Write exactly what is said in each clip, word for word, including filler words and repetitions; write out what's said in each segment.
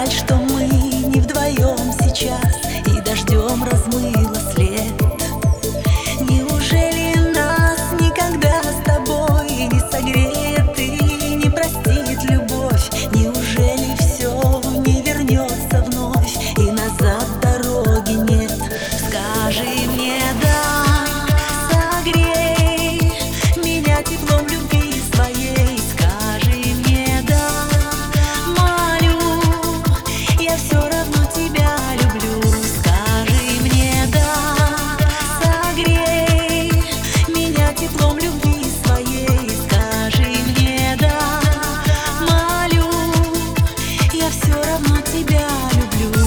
жаль, что мы не вдвоем сейчас, и дождем размыло след. Неужели нас никогда с тобой не согреет и не простит любовь? Неужели все не вернется вновь и назад дороги нет? Скажи мне да, согрей меня теплом любви своей. Скажи мне да, молю, я все равно тебя люблю. Скажи мне да, согрей меня теплом любви своей. Скажи мне да, молю, я все равно тебя люблю.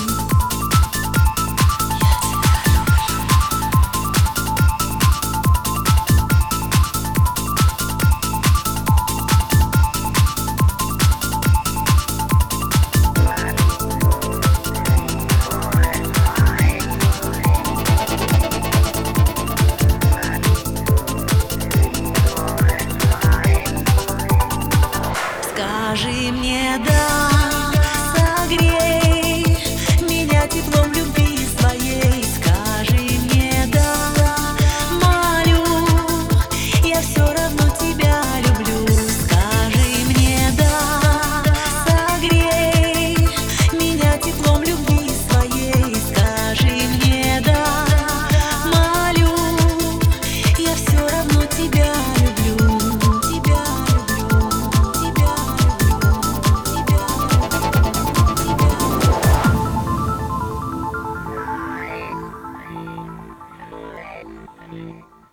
Скажи мне да, согрей меня теплом любви своей. Скажи мне да, молю, я все равно тебя люблю. Скажи мне да, согрей меня теплом любви своей. Скажи мне да, молю, я все равно тебя люблю. Тебя люблю, тебя люблю.